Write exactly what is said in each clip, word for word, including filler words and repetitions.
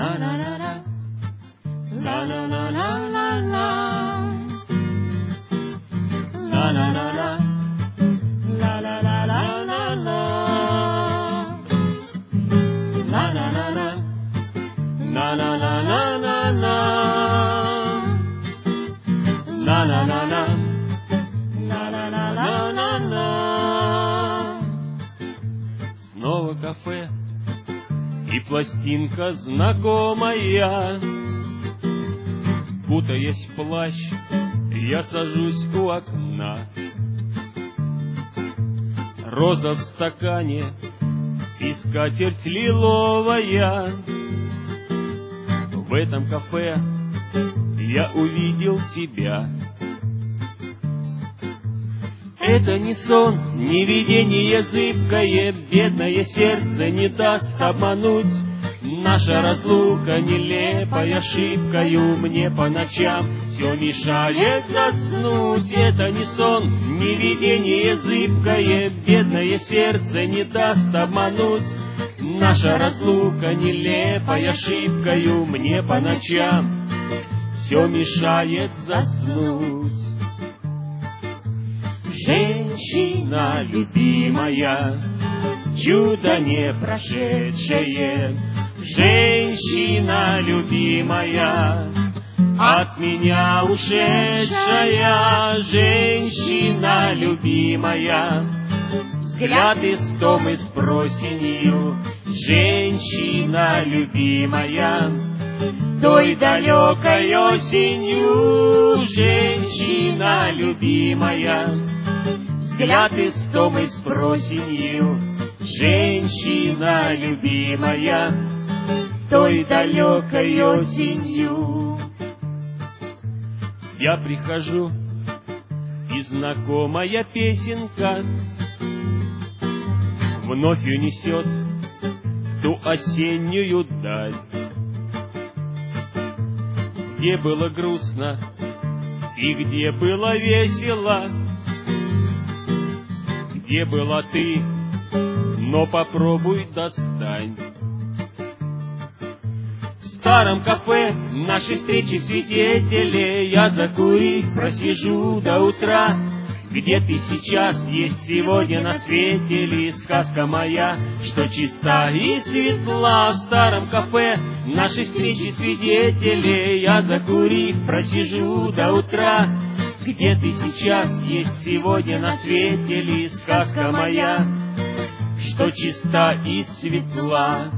На-на-на-на, ла-ла-ла-ла-ла-ла, на-на-на-на, ла-ла-ла-ла-ла-ла, на-на-на-на, на-на-на-на-на-на, на-на-на-на, ла-ла-ла-ла-ла-ла. Снова кафе и пластинка знакомая. Кутаясь в плащ, я сажусь у окна. Роза в стакане и скатерть лиловая. В этом кафе я увидел тебя. Это не сон, не видение зыбкое, бедное сердце не даст обмануть. Наша разлука нелепой ошибкою мне по ночам все мешает заснуть. Это не сон, не видение зыбкое, бедное сердце не даст обмануть. Наша разлука нелепой ошибкою мне по ночам все мешает заснуть. Женщина любимая, чудо не прошедшее, женщина любимая, от меня ушедшая, женщина любимая, взгляд истомы с просенью, женщина любимая, той далекой осенью, женщина любимая, взгляд истомы с просенью, женщина любимая, той далекой осенью. Я прихожу, и знакомая песенка вновь унесет в ту осеннюю даль, где было грустно и где было весело, где была ты, но попробуй достань. В старом кафе нашей встречи свидетели, я закурив просижу до утра. Где ты сейчас, есть сегодня на свете ли сказка моя, что чиста и светла? В старом кафе нашей встречи свидетели, я закурив просижу до утра. Где ты сейчас, есть сегодня на свете ли сказка моя, что чиста и светла?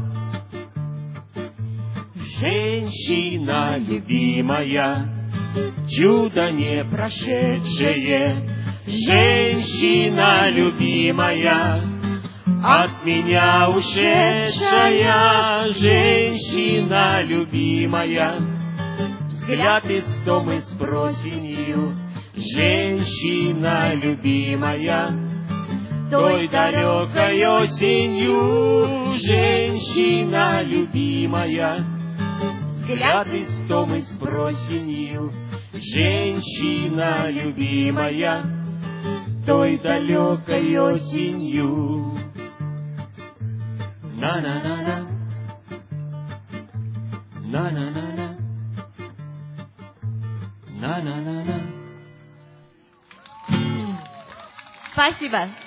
Женщина любимая, чудо не прошедшее, женщина любимая, от меня ушедшая, женщина любимая, взгляд истомы с просенью, женщина любимая, той далекой осенью, женщина любимая, взгляд истомы с просенью, женщина любимая, той далекой осенью. На-на-на-на, на-на-на-на, на-на-на-на. Спасибо.